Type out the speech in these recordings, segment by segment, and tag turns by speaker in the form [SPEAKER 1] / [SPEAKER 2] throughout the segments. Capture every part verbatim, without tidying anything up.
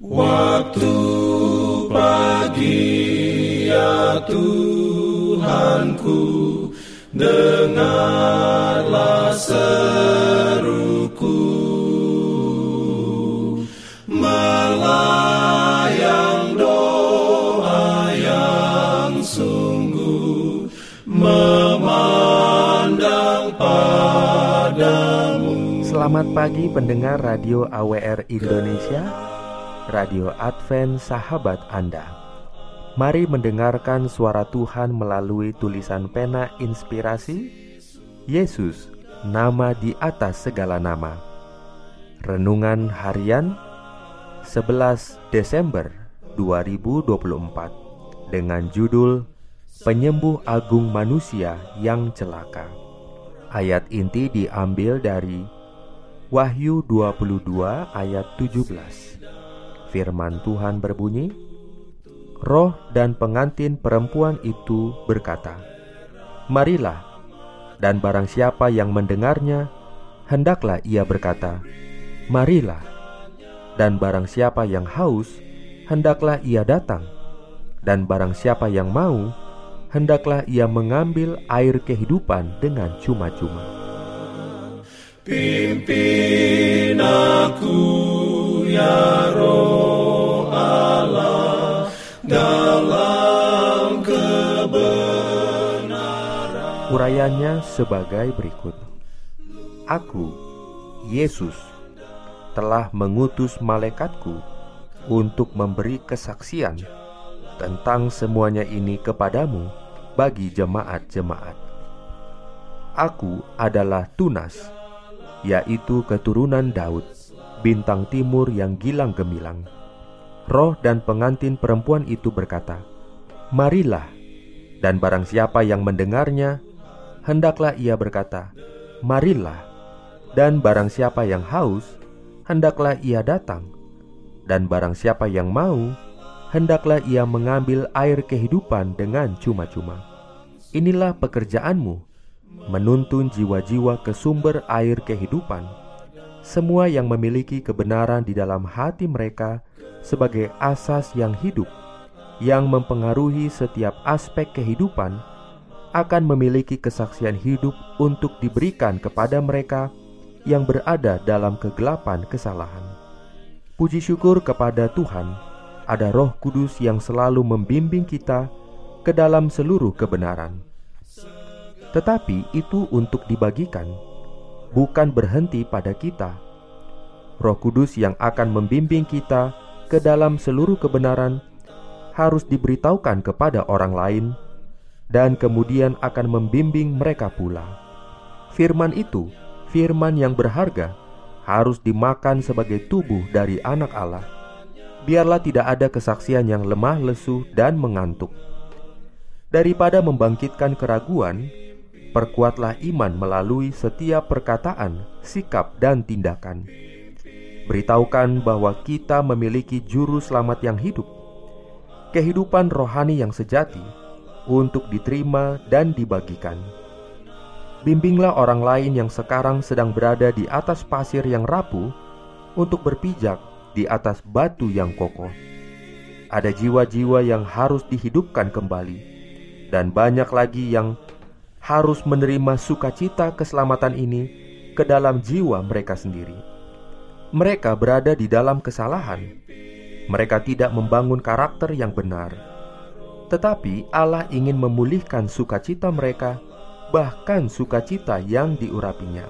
[SPEAKER 1] Waktu pagi ya Tuhanku, dengarlah seruku, melayang doa yang sungguh, memandang padamu.
[SPEAKER 2] Selamat pagi pendengar Radio A W R Indonesia, Radio Advent sahabat Anda. Mari mendengarkan suara Tuhan melalui tulisan pena inspirasi Yesus, nama di atas segala nama. Renungan harian sebelas Desember dua ribu dua puluh empat dengan judul Penyembuh Agung Manusia yang Celaka. Ayat inti diambil dari Wahyu dua puluh dua ayat tujuh belas. Firman Tuhan berbunyi, Roh dan pengantin perempuan itu berkata, "Marilah," dan barang siapa yang mendengarnya, hendaklah ia berkata, "Marilah." Dan barang siapa yang haus, hendaklah ia datang. Dan barang siapa yang mau, hendaklah ia mengambil air kehidupan dengan cuma-cuma.
[SPEAKER 1] Pimpin aku ya Roh Allah dalam kebenaran.
[SPEAKER 2] Urayanya sebagai berikut. Aku, Yesus, telah mengutus malaikatku untuk memberi kesaksian tentang semuanya ini kepadamu bagi jemaat-jemaat. Aku adalah Tunas, yaitu keturunan Daud, bintang timur yang gilang gemilang. Roh dan pengantin perempuan itu berkata, "Marilah," dan barang siapa yang mendengarnya, hendaklah ia berkata, "Marilah." Dan barang siapa yang haus, hendaklah ia datang. Dan barang siapa yang mau, hendaklah ia mengambil air kehidupan dengan cuma-cuma. Inilah pekerjaanmu, menuntun jiwa-jiwa ke sumber air kehidupan, semua yang memiliki kebenaran di dalam hati mereka sebagai asas yang hidup, yang mempengaruhi setiap aspek kehidupan, akan memiliki kesaksian hidup untuk diberikan kepada mereka yang berada dalam kegelapan kesalahan. Puji syukur kepada Tuhan, ada Roh Kudus yang selalu membimbing kita ke dalam seluruh kebenaran. Tetapi itu untuk dibagikan, bukan berhenti pada kita. Roh Kudus yang akan membimbing kita ke dalam seluruh kebenaran harus diberitahukan kepada orang lain, dan kemudian akan membimbing mereka pula. Firman itu, firman yang berharga, harus dimakan sebagai tubuh dari anak Allah. Biarlah tidak ada kesaksian yang lemah lesu dan mengantuk. Daripada membangkitkan keraguan, perkuatlah iman melalui setiap perkataan, sikap, dan tindakan. Beritahukan bahwa kita memiliki juru selamat yang hidup, kehidupan rohani yang sejati untuk diterima dan dibagikan. Bimbinglah orang lain yang sekarang sedang berada di atas pasir yang rapuh untuk berpijak di atas batu yang kokoh. Ada jiwa-jiwa yang harus dihidupkan kembali, dan banyak lagi yang harus menerima sukacita keselamatan ini ke dalam jiwa mereka sendiri. Mereka berada di dalam kesalahan. Mereka tidak membangun karakter yang benar. Tetapi Allah ingin memulihkan sukacita mereka, bahkan sukacita yang diurapinya.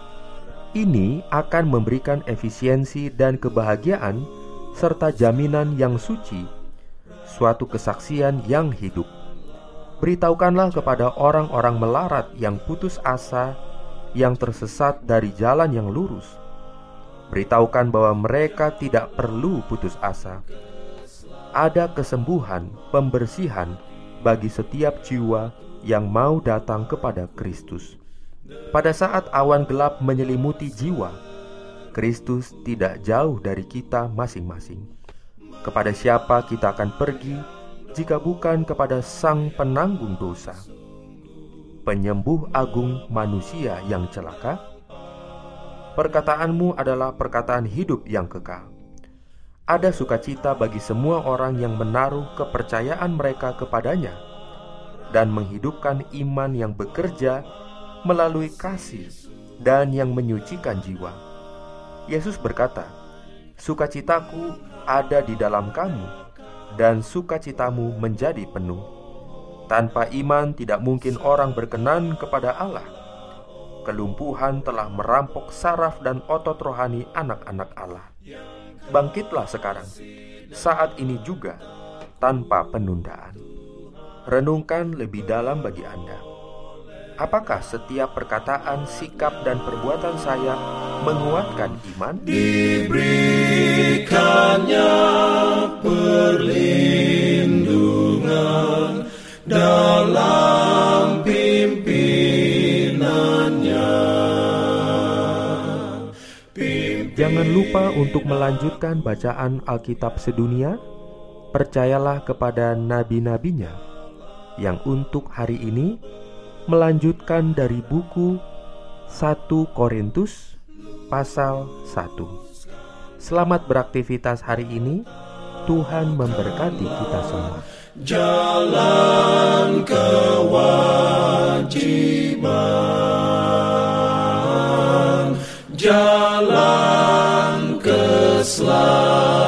[SPEAKER 2] Ini akan memberikan efisiensi dan kebahagiaan serta jaminan yang suci, suatu kesaksian yang hidup. Beritahukanlah kepada orang-orang melarat yang putus asa, yang tersesat dari jalan yang lurus. Beritahukan bahwa mereka tidak perlu putus asa. Ada kesembuhan, pembersihan bagi setiap jiwa yang mau datang kepada Kristus. Pada saat awan gelap menyelimuti jiwa, Kristus tidak jauh dari kita masing-masing. Kepada siapa kita akan pergi jika bukan kepada Sang Penanggung dosa, Penyembuh agung manusia yang celaka? Perkataanmu adalah perkataan hidup yang kekal. ada sukacita bagi semua orang yang menaruh kepercayaan mereka kepadanya dan menghidupkan iman yang bekerja melalui kasih dan yang menyucikan jiwa. Yesus berkata, "Sukacitaku ada di dalam kamu, dan sukacitamu menjadi penuh." Tanpa iman tidak mungkin orang berkenan kepada Allah. Kelumpuhan telah merampok saraf dan otot rohani anak-anak Allah. Bangkitlah sekarang, saat ini juga, tanpa penundaan. Renungkan lebih dalam bagi Anda. Apakah setiap perkataan, sikap, dan perbuatan saya menguatkan iman?
[SPEAKER 1] Diberikannya perlindungan dalam pimpinannya. Pimpin...
[SPEAKER 2] Jangan lupa untuk melanjutkan bacaan Alkitab sedunia. Percayalah kepada nabi-nabinya yang untuk hari ini melanjutkan dari buku satu Korintus pasal satu. Selamat beraktivitas hari ini. Tuhan memberkati kita semua.
[SPEAKER 1] Jalan kewajiban, jalan keselamatan.